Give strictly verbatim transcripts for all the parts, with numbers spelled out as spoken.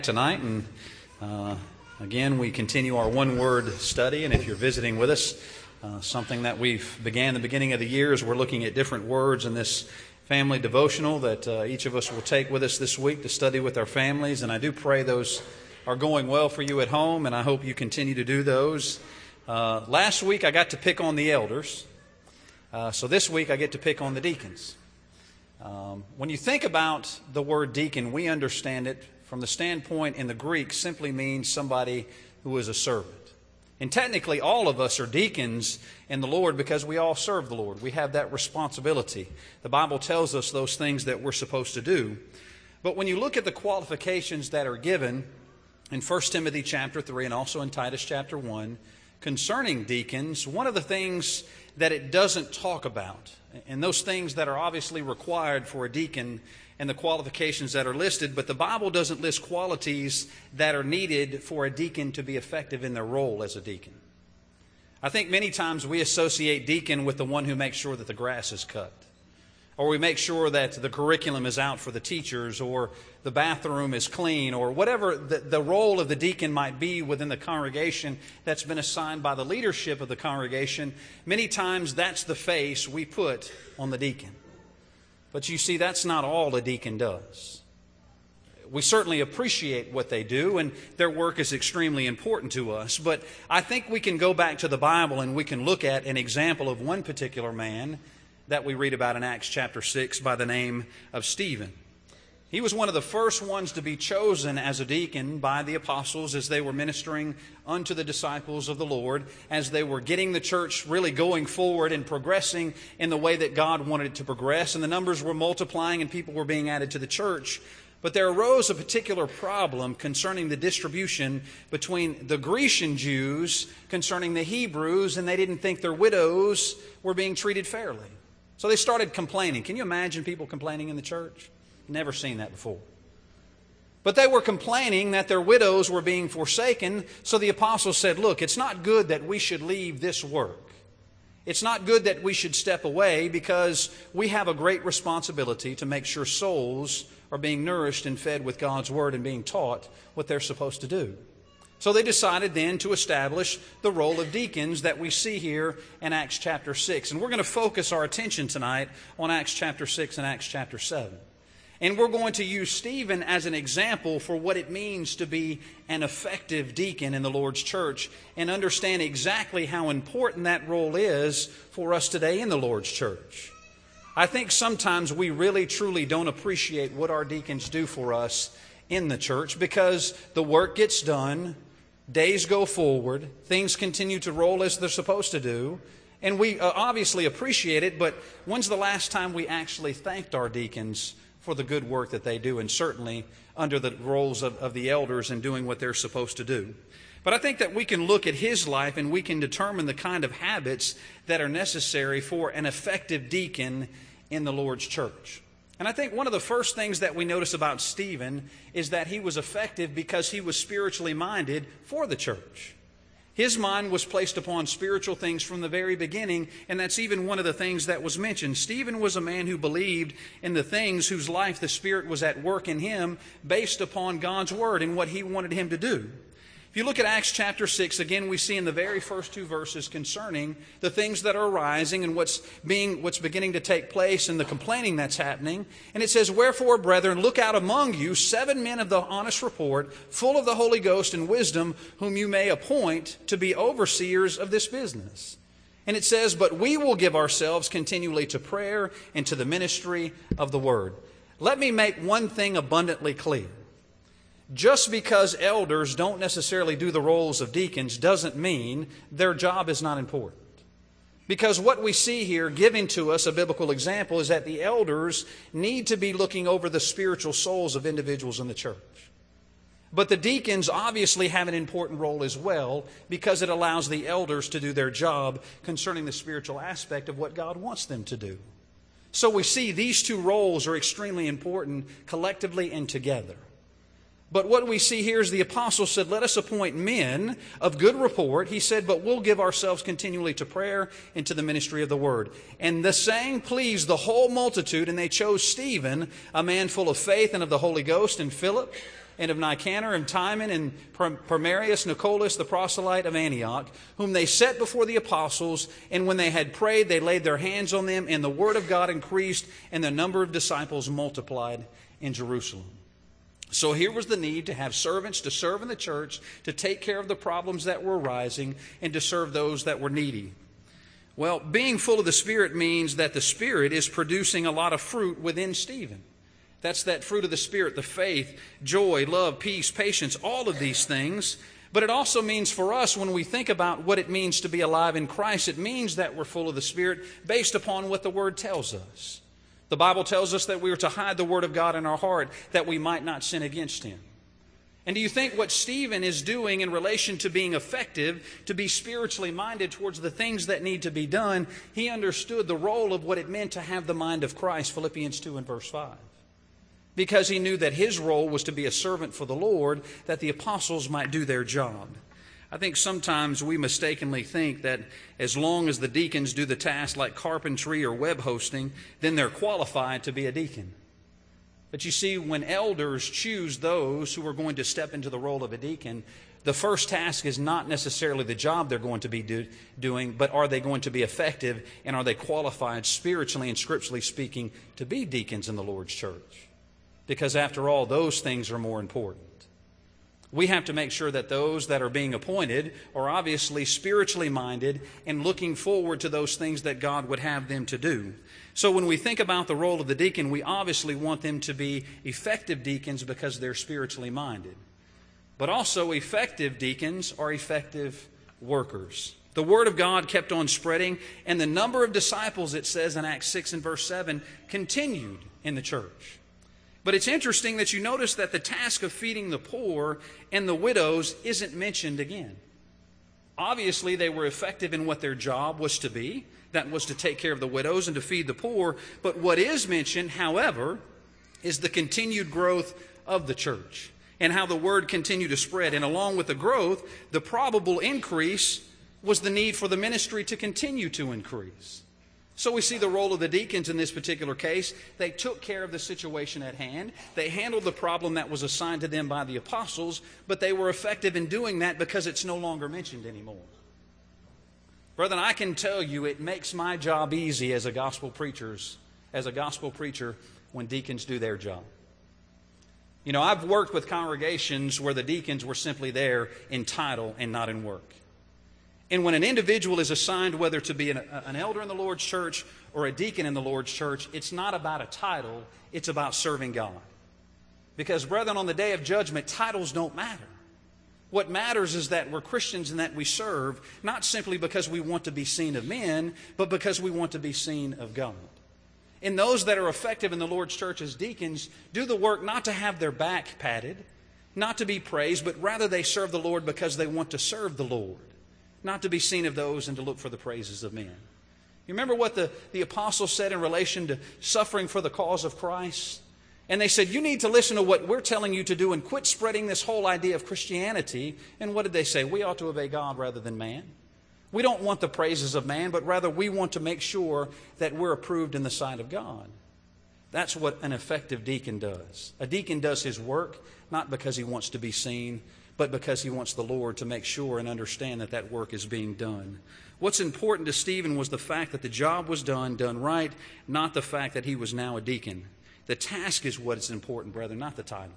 Tonight, and uh, again we continue our one-word study, and if you're visiting with us, uh, something that we've began the beginning of the year is we're looking at different words in this family devotional that uh, each of us will take with us this week to study with our families, and I do pray those are going well for you at home, and I hope you continue to do those. Uh, last week I got to pick on the elders, uh, so this week I get to pick on the deacons. Um, when you think about the word deacon, we understand it from the standpoint in the Greek simply means somebody who is a servant. And technically all of us are deacons in the Lord because we all serve the Lord. We have that responsibility. The Bible tells us those things that we're supposed to do. But when you look at the qualifications that are given in First Timothy chapter three and also in Titus chapter one concerning deacons, one of the things that it doesn't talk about, and those things that are obviously required for a deacon and the qualifications that are listed, but the Bible doesn't list qualities that are needed for a deacon to be effective in their role as a deacon. I think many times we associate deacon with the one who makes sure that the grass is cut, or we make sure that the curriculum is out for the teachers, or the bathroom is clean, or whatever the, the role of the deacon might be within the congregation that's been assigned by the leadership of the congregation. Many times that's the face we put on the deacon. But you see, that's not all a deacon does. We certainly appreciate what they do, and their work is extremely important to us. But I think we can go back to the Bible and we can look at an example of one particular man that we read about in Acts chapter six by the name of Stephen. He was one of the first ones to be chosen as a deacon by the apostles as they were ministering unto the disciples of the Lord, as they were getting the church really going forward and progressing in the way that God wanted it to progress. And the numbers were multiplying and people were being added to the church. But there arose a particular problem concerning the distribution between the Grecian Jews concerning the Hebrews, and they didn't think their widows were being treated fairly. So they started complaining. Can you imagine people complaining in the church? Never seen that before. But they were complaining that their widows were being forsaken, so the apostles said, look, it's not good that we should leave this work. It's not good that we should step away because we have a great responsibility to make sure souls are being nourished and fed with God's Word and being taught what they're supposed to do. So they decided then to establish the role of deacons that we see here in Acts chapter six. And we're going to focus our attention tonight on Acts chapter six and Acts chapter seven. And we're going to use Stephen as an example for what it means to be an effective deacon in the Lord's church and understand exactly how important that role is for us today in the Lord's church. I think sometimes we really truly don't appreciate what our deacons do for us in the church because the work gets done, days go forward, things continue to roll as they're supposed to do, and we obviously appreciate it, but when's the last time we actually thanked our deacons for the good work that they do, and certainly under the roles of, of the elders and doing what they're supposed to do? But I think that we can look at his life and we can determine the kind of habits that are necessary for an effective deacon in the Lord's church. And I think one of the first things that we notice about Stephen is that he was effective because he was spiritually minded for the church. His mind was placed upon spiritual things from the very beginning, and that's even one of the things that was mentioned. Stephen was a man who believed in the things whose life the Spirit was at work in him based upon God's Word and what He wanted him to do. If you look at Acts chapter six, again we see in the very first two verses concerning the things that are arising and what's being, what's beginning to take place and the complaining that's happening. And it says, wherefore, brethren, look out among you seven men of the honest report, full of the Holy Ghost and wisdom, whom you may appoint to be overseers of this business. And it says, but we will give ourselves continually to prayer and to the ministry of the word. Let me make one thing abundantly clear. Just because elders don't necessarily do the roles of deacons doesn't mean their job is not important. Because what we see here giving to us a biblical example is that the elders need to be looking over the spiritual souls of individuals in the church. But the deacons obviously have an important role as well because it allows the elders to do their job concerning the spiritual aspect of what God wants them to do. So we see these two roles are extremely important collectively and together. But what we see here is the apostle said, let us appoint men of good report. He said, but we'll give ourselves continually to prayer and to the ministry of the word. And the saying pleased the whole multitude, and they chose Stephen, a man full of faith and of the Holy Ghost, and Philip, and of Nicanor and Timon and Parmenius, Nicholas, the proselyte of Antioch, whom they set before the apostles, and when they had prayed, they laid their hands on them, and the word of God increased, and the number of disciples multiplied in Jerusalem. So here was the need to have servants to serve in the church, to take care of the problems that were arising, and to serve those that were needy. Well, being full of the Spirit means that the Spirit is producing a lot of fruit within Stephen. That's that fruit of the Spirit, the faith, joy, love, peace, patience, all of these things. But it also means for us, when we think about what it means to be alive in Christ, it means that we're full of the Spirit based upon what the Word tells us. The Bible tells us that we are to hide the Word of God in our heart, that we might not sin against Him. And do you think what Stephen is doing in relation to being effective, to be spiritually minded towards the things that need to be done, he understood the role of what it meant to have the mind of Christ, Philippians two and verse five. Because he knew that his role was to be a servant for the Lord, that the apostles might do their job. I think sometimes we mistakenly think that as long as the deacons do the task like carpentry or web hosting, then they're qualified to be a deacon. But you see, when elders choose those who are going to step into the role of a deacon, the first task is not necessarily the job they're going to be do, doing, but are they going to be effective, and are they qualified spiritually and scripturally speaking to be deacons in the Lord's church? Because after all, those things are more important. We have to make sure that those that are being appointed are obviously spiritually minded and looking forward to those things that God would have them to do. So when we think about the role of the deacon, we obviously want them to be effective deacons because they're spiritually minded. But also effective deacons are effective workers. The Word of God kept on spreading, and the number of disciples, it says in Acts six and verse seven, continued in the church. But it's interesting that you notice that the task of feeding the poor and the widows isn't mentioned again. Obviously, they were effective in what their job was to be. That was to take care of the widows and to feed the poor. But what is mentioned, however, is the continued growth of the church and how the word continued to spread. And along with the growth, the probable increase was the need for the ministry to continue to increase. So we see the role of the deacons in this particular case. They took care of the situation at hand. They handled the problem that was assigned to them by the apostles, but they were effective in doing that because it's no longer mentioned anymore. Brethren, I can tell you it makes my job easy as a gospel preachers, as a gospel preacher when deacons do their job. You know, I've worked with congregations where the deacons were simply there in title and not in work. And when an individual is assigned whether to be an, an elder in the Lord's church or a deacon in the Lord's church, it's not about a title, it's about serving God. Because, brethren, on the day of judgment, titles don't matter. What matters is that we're Christians and that we serve, not simply because we want to be seen of men, but because we want to be seen of God. And those that are effective in the Lord's church as deacons do the work not to have their back patted, not to be praised, but rather they serve the Lord because they want to serve the Lord. Not to be seen of those and to look for the praises of men. You remember what the, the apostles said in relation to suffering for the cause of Christ? And they said, you need to listen to what we're telling you to do and quit spreading this whole idea of Christianity. And what did they say? We ought to obey God rather than man. We don't want the praises of man, but rather we want to make sure that we're approved in the sight of God. That's what an effective deacon does. A deacon does his work not because he wants to be seen, but because he wants the Lord to make sure and understand that that work is being done. What's important to Stephen was the fact that the job was done, done right, not the fact that he was now a deacon. The task is what is important, brethren, not the title.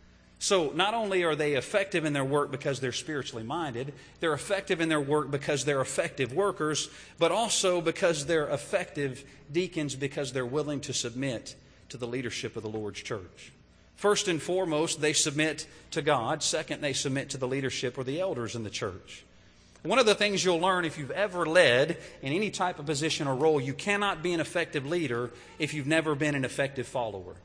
So not only are they effective in their work because they're spiritually minded, they're effective in their work because they're effective workers, but also because they're effective deacons because they're willing to submit to the leadership of the Lord's church. First and foremost, they submit to God. Second, they submit to the leadership or the elders in the church. One of the things you'll learn if you've ever led in any type of position or role, you cannot be an effective leader if you've never been an effective follower.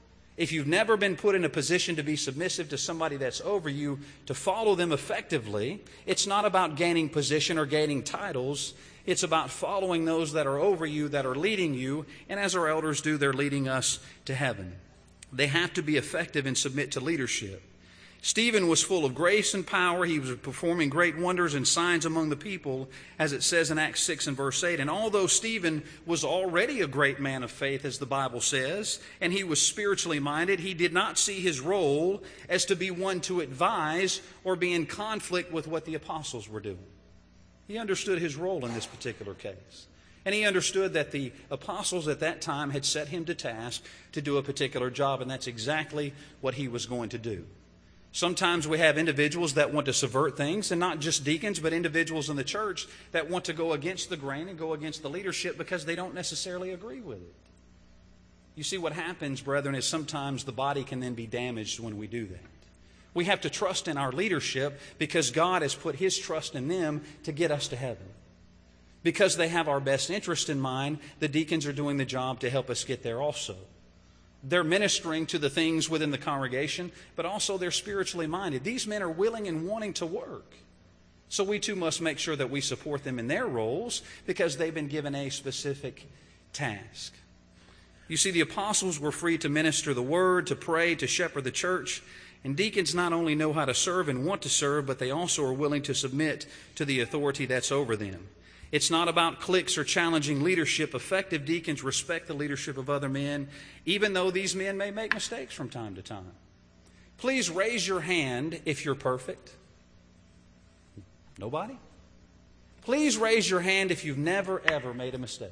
If you've never been put in a position to be submissive to somebody that's over you, to follow them effectively, it's not about gaining position or gaining titles. It's about following those that are over you, that are leading you, and as our elders do, they're leading us to heaven. They have to be effective and submit to leadership. Stephen was full of grace and power. He was performing great wonders and signs among the people, as it says in Acts six and verse eight. And although Stephen was already a great man of faith, as the Bible says, and he was spiritually minded, he did not see his role as to be one to advise or be in conflict with what the apostles were doing. He understood his role in this particular case. And he understood that the apostles at that time had set him to task to do a particular job, and that's exactly what he was going to do. Sometimes we have individuals that want to subvert things, and not just deacons, but individuals in the church that want to go against the grain and go against the leadership because they don't necessarily agree with it. You see, what happens, brethren, is sometimes the body can then be damaged when we do that. We have to trust in our leadership because God has put His trust in them to get us to heaven. Because they have our best interest in mind, the deacons are doing the job to help us get there also. They're ministering to the things within the congregation, but also they're spiritually minded. These men are willing and wanting to work. So we too must make sure that we support them in their roles because they've been given a specific task. You see, the apostles were free to minister the word, to pray, to shepherd the church. And deacons not only know how to serve and want to serve, but they also are willing to submit to the authority that's over them. It's not about cliques or challenging leadership. Effective deacons respect the leadership of other men, even though these men may make mistakes from time to time. Please raise your hand if you're perfect. Nobody? Please raise your hand if you've never, ever made a mistake.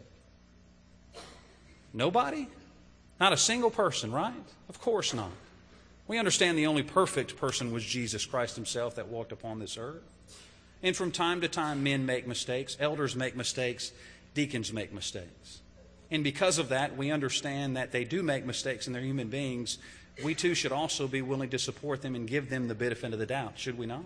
Nobody? Not a single person, right? Of course not. We understand the only perfect person was Jesus Christ Himself that walked upon this earth. And from time to time, men make mistakes, elders make mistakes, deacons make mistakes. And because of that, we understand that they do make mistakes and they're human beings. We too should also be willing to support them and give them the benefit of the doubt, should we not?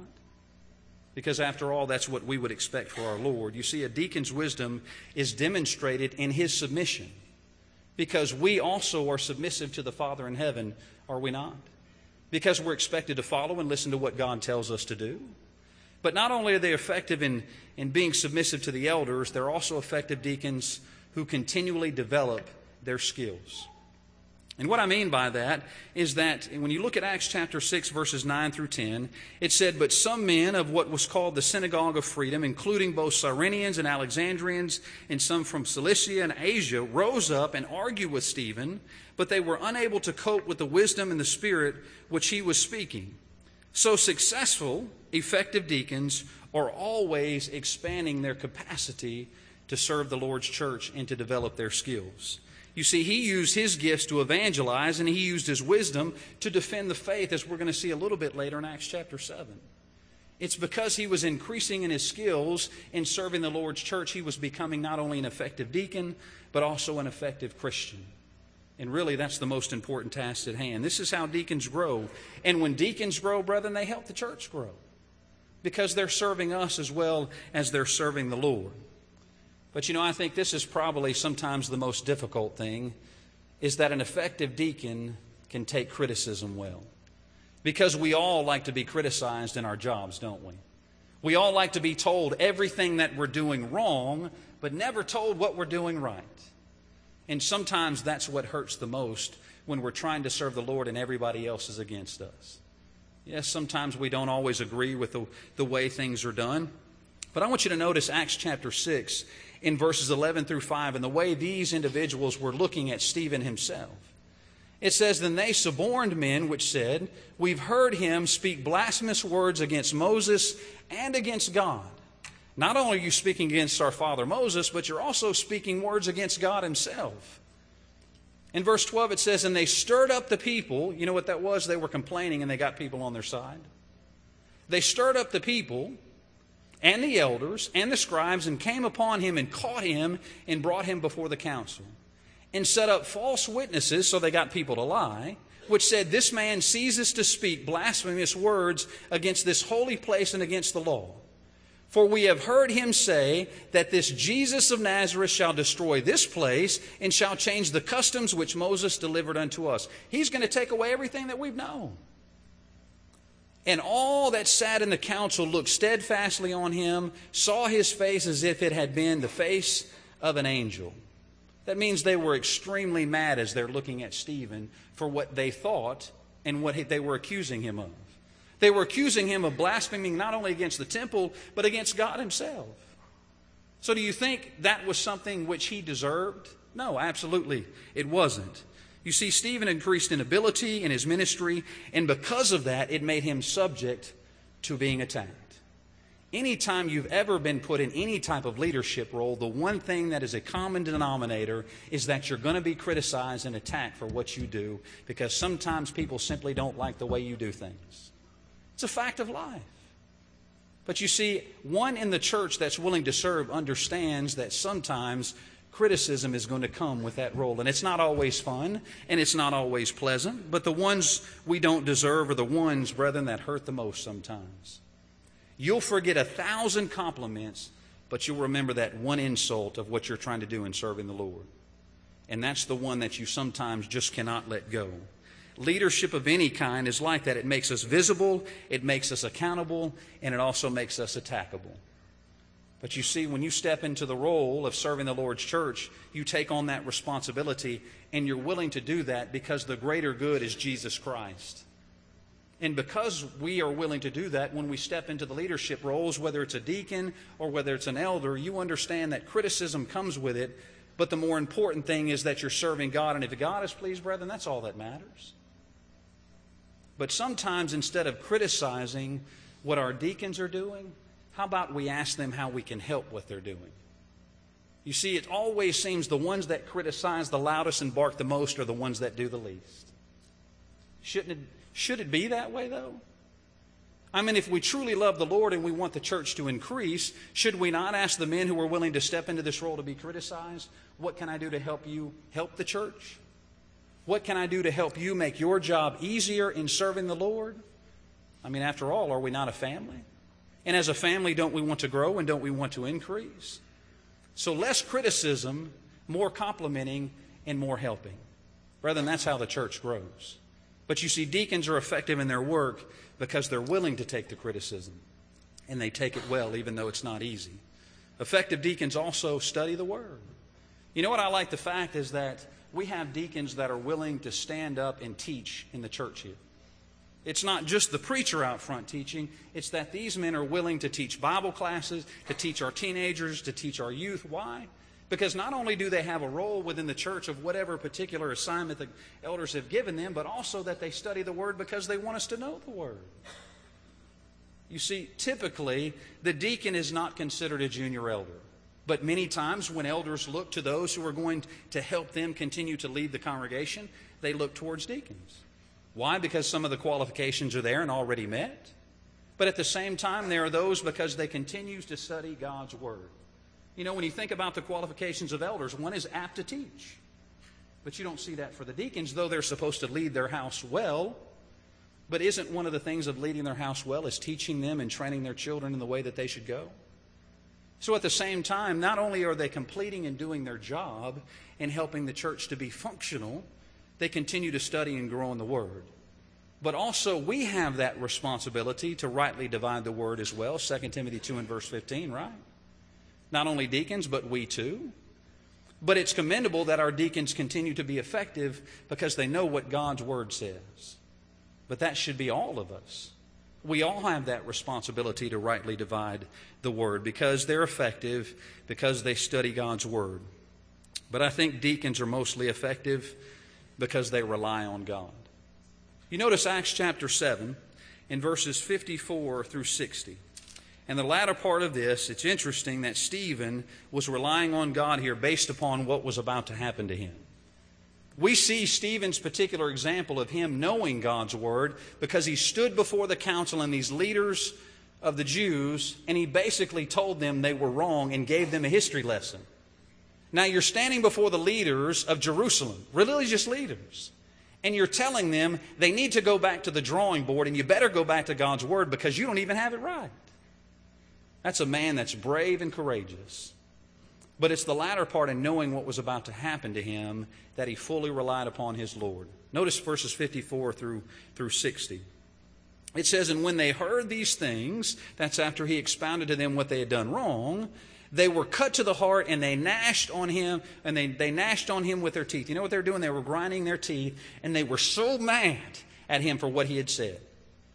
Because after all, that's what we would expect for our Lord. You see, a deacon's wisdom is demonstrated in his submission. Because we also are submissive to the Father in heaven, are we not? Because we're expected to follow and listen to what God tells us to do. But not only are they effective in, in being submissive to the elders, they're also effective deacons who continually develop their skills. And what I mean by that is that when you look at Acts chapter six, verses nine through ten, it said, "But some men of what was called the Synagogue of Freedom, including both Cyrenians and Alexandrians, and some from Cilicia and Asia, rose up and argued with Stephen, but they were unable to cope with the wisdom and the spirit which he was speaking." So successful, effective deacons are always expanding their capacity to serve the Lord's church and to develop their skills. You see, he used his gifts to evangelize, and he used his wisdom to defend the faith, as we're going to see a little bit later in Acts chapter seven. It's because he was increasing in his skills in serving the Lord's church, he was becoming not only an effective deacon, but also an effective Christian. And really, that's the most important task at hand. This is how deacons grow. And when deacons grow, brethren, they help the church grow. Because they're serving us as well as they're serving the Lord. But you know, I think this is probably sometimes the most difficult thing, is that an effective deacon can take criticism well. Because we all like to be criticized in our jobs, don't we? We all like to be told everything that we're doing wrong, but never told what we're doing right. And sometimes that's what hurts the most when we're trying to serve the Lord and everybody else is against us. Yes, sometimes we don't always agree with the, the way things are done. But I want you to notice Acts chapter six in verses eleven through five and the way these individuals were looking at Stephen himself. It says, "Then they suborned men which said, 'We've heard him speak blasphemous words against Moses and against God.' Not only are you speaking against our father Moses, but you're also speaking words against God Himself." In verse twelve it says, "And they stirred up the people." You know what that was? They were complaining and they got people on their side. "They stirred up the people and the elders and the scribes and came upon him and caught him and brought him before the council. And set up false witnesses," so they got people to lie, "which said, 'This man ceases to speak blasphemous words against this holy place and against the law. For we have heard him say that this Jesus of Nazareth shall destroy this place and shall change the customs which Moses delivered unto us.'" He's going to take away everything that we've known. "And all that sat in the council looked steadfastly on him, saw his face as if it had been the face of an angel." That means they were extremely mad as they're looking at Stephen for what they thought and what they were accusing him of. They were accusing him of blaspheming not only against the temple, but against God himself. So do you think that was something which he deserved? No, absolutely it wasn't. You see, Stephen increased in ability in his ministry, and because of that, it made him subject to being attacked. Anytime you've ever been put in any type of leadership role, the one thing that is a common denominator is that you're going to be criticized and attacked for what you do, because sometimes people simply don't like the way you do things. It's a fact of life. But you see, one in the church that's willing to serve understands that sometimes criticism is going to come with that role. And it's not always fun, and it's not always pleasant, but the ones we don't deserve are the ones, brethren, that hurt the most sometimes. You'll forget a thousand compliments, but you'll remember that one insult of what you're trying to do in serving the Lord. And that's the one that you sometimes just cannot let go. Leadership of any kind is like that. It makes us visible, it makes us accountable, and it also makes us attackable. But you see, when you step into the role of serving the Lord's church, you take on that responsibility, and you're willing to do that because the greater good is Jesus Christ. And because we are willing to do that, when we step into the leadership roles, whether it's a deacon or whether it's an elder, you understand that criticism comes with it, but the more important thing is that you're serving God, and if God is pleased, brethren, that's all that matters. But sometimes instead of criticizing what our deacons are doing, how about we ask them how we can help what they're doing? You see, it always seems the ones that criticize the loudest and bark the most are the ones that do the least. Shouldn't it, should it be that way, though? I mean, if we truly love the Lord and we want the church to increase, should we not ask the men who are willing to step into this role to be criticized, what can I do to help you help the church? What can I do to help you make your job easier in serving the Lord? I mean, after all, are we not a family? And as a family, don't we want to grow and don't we want to increase? So less criticism, more complimenting, and more helping. Brethren, that's how the church grows. But you see, deacons are effective in their work because they're willing to take the criticism. And they take it well, even though it's not easy. Effective deacons also study the Word. You know what I like the fact is that we have deacons that are willing to stand up and teach in the church here. It's not just the preacher out front teaching. It's that these men are willing to teach Bible classes, to teach our teenagers, to teach our youth. Why? Because not only do they have a role within the church of whatever particular assignment the elders have given them, but also that they study the Word because they want us to know the Word. You see, typically, the deacon is not considered a junior elder. But many times when elders look to those who are going to help them continue to lead the congregation, they look towards deacons. Why? Because some of the qualifications are there and already met. But at the same time, there are those because they continue to study God's Word. You know, when you think about the qualifications of elders, one is apt to teach. But you don't see that for the deacons, though they're supposed to lead their house well. But isn't one of the things of leading their house well is teaching them and training their children in the way that they should go? So at the same time, not only are they completing and doing their job and helping the church to be functional, they continue to study and grow in the Word. But also we have that responsibility to rightly divide the Word as well. Second Timothy two and verse fifteen, right? Not only deacons, but we too. But it's commendable that our deacons continue to be effective because they know what God's Word says. But that should be all of us. We all have that responsibility to rightly divide the Word because they're effective, because they study God's Word. But I think deacons are mostly effective because they rely on God. You notice Acts chapter seven in verses fifty-four through sixty. And the latter part of this, it's interesting that Stephen was relying on God here based upon what was about to happen to him. We see Stephen's particular example of him knowing God's Word because he stood before the council and these leaders of the Jews, and he basically told them they were wrong and gave them a history lesson. Now you're standing before the leaders of Jerusalem, religious leaders, and you're telling them they need to go back to the drawing board and you better go back to God's Word because you don't even have it right. That's a man that's brave and courageous. But it's the latter part in knowing what was about to happen to him that he fully relied upon his Lord. Notice verses fifty-four through, through sixty. It says, and when they heard these things, that's after he expounded to them what they had done wrong, they were cut to the heart and they gnashed on him, and they, they gnashed on him with their teeth. You know what they were doing? They were grinding their teeth, and they were so mad at him for what he had said.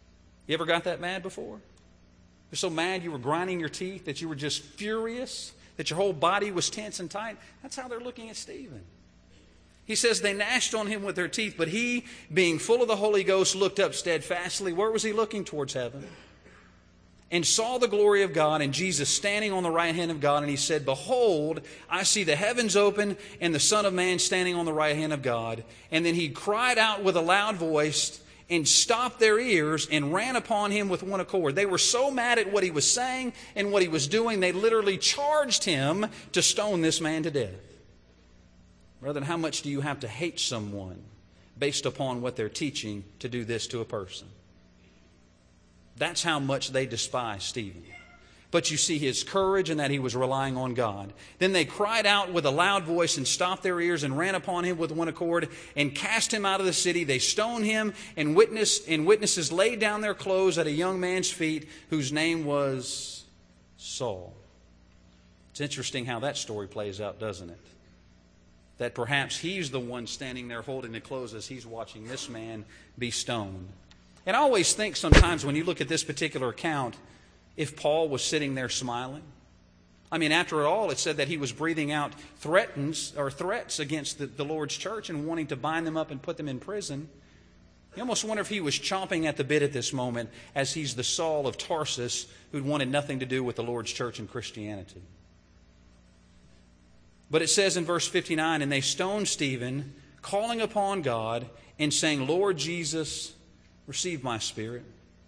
You ever got that mad before? You're so mad you were grinding your teeth, that you were just furious, that your whole body was tense and tight? That's how they're looking at Stephen. He says they gnashed on him with their teeth, but he, being full of the Holy Ghost, looked up steadfastly. Where was he looking? Towards heaven. And saw the glory of God and Jesus standing on the right hand of God. And he said, Behold, I see the heavens open and the Son of Man standing on the right hand of God. And then he cried out with a loud voice and stopped their ears and ran upon him with one accord. They were so mad at what he was saying and what he was doing, they literally charged him to stone this man to death. Brethren, how much do you have to hate someone based upon what they're teaching to do this to a person? That's how much they despise Stephen. But you see his courage and that he was relying on God. Then they cried out with a loud voice and stopped their ears and ran upon him with one accord and cast him out of the city. They stoned him, and, witness, and witnesses laid down their clothes at a young man's feet whose name was Saul. It's interesting how that story plays out, doesn't it? That perhaps he's the one standing there holding the clothes as he's watching this man be stoned. And I always think sometimes when you look at this particular account, if Paul was sitting there smiling. I mean, after all, it said that he was breathing out threatens or threats against the, the Lord's church and wanting to bind them up and put them in prison. You almost wonder if he was chomping at the bit at this moment, as he's the Saul of Tarsus who'd wanted nothing to do with the Lord's church and Christianity. But it says in verse fifty-nine, And they stoned Stephen, calling upon God and saying, Lord Jesus, receive my spirit.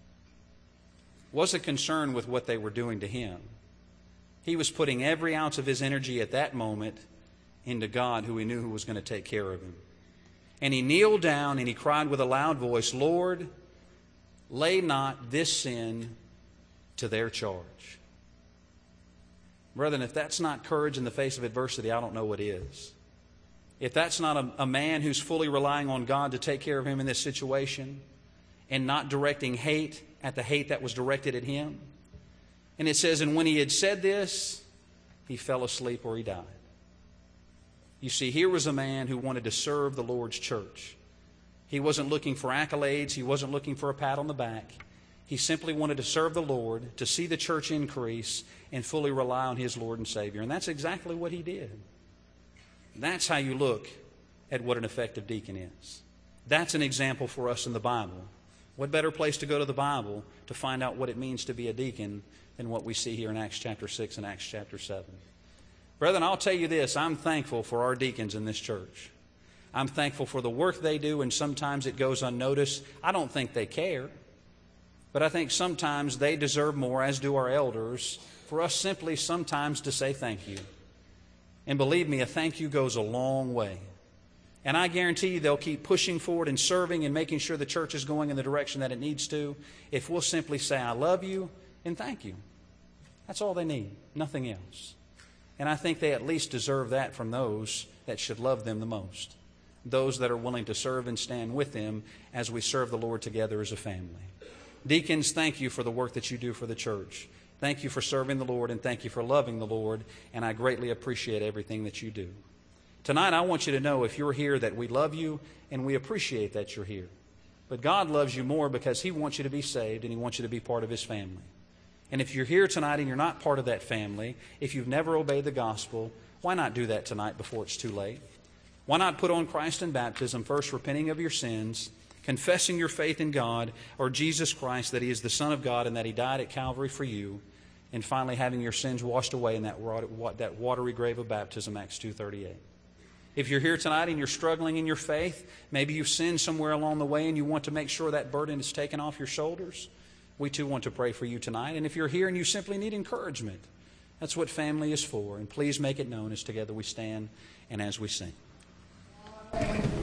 Wasn't concerned with what they were doing to him. He was putting every ounce of his energy at that moment into God, who he knew who was going to take care of him. And he kneeled down and he cried with a loud voice, Lord, lay not this sin to their charge. Brethren, if that's not courage in the face of adversity, I don't know what is. If that's not a, a man who's fully relying on God to take care of him in this situation, and not directing hate at the hate that was directed at him. And it says, and when he had said this, he fell asleep or he died. You see, here was a man who wanted to serve the Lord's church. He wasn't looking for accolades. He wasn't looking for a pat on the back. He simply wanted to serve the Lord, to see the church increase, and fully rely on his Lord and Savior. And that's exactly what he did. That's how you look at what an effective deacon is. That's an example for us in the Bible. What better place to go to the Bible to find out what it means to be a deacon than what we see here in Acts chapter six and Acts chapter seven. Brethren, I'll tell you this, I'm thankful for our deacons in this church. I'm thankful for the work they do, and sometimes it goes unnoticed. I don't think they care, but I think sometimes they deserve more, as do our elders, for us simply sometimes to say thank you. And believe me, a thank you goes a long way. And I guarantee you they'll keep pushing forward and serving and making sure the church is going in the direction that it needs to if we'll simply say, I love you and thank you. That's all they need, nothing else. And I think they at least deserve that from those that should love them the most, those that are willing to serve and stand with them as we serve the Lord together as a family. Deacons, thank you for the work that you do for the church. Thank you for serving the Lord, and thank you for loving the Lord, and I greatly appreciate everything that you do. Tonight, I want you to know, if you're here, that we love you and we appreciate that you're here. But God loves you more because He wants you to be saved and He wants you to be part of His family. And if you're here tonight and you're not part of that family, if you've never obeyed the gospel, why not do that tonight before it's too late? Why not put on Christ in baptism, first repenting of your sins, confessing your faith in God or Jesus Christ, that He is the Son of God and that He died at Calvary for you, and finally having your sins washed away in that that watery grave of baptism, Acts two thirty-eight. If you're here tonight and you're struggling in your faith, maybe you've sinned somewhere along the way and you want to make sure that burden is taken off your shoulders, we too want to pray for you tonight. And if you're here and you simply need encouragement, that's what family is for. And please make it known as together we stand and as we sing.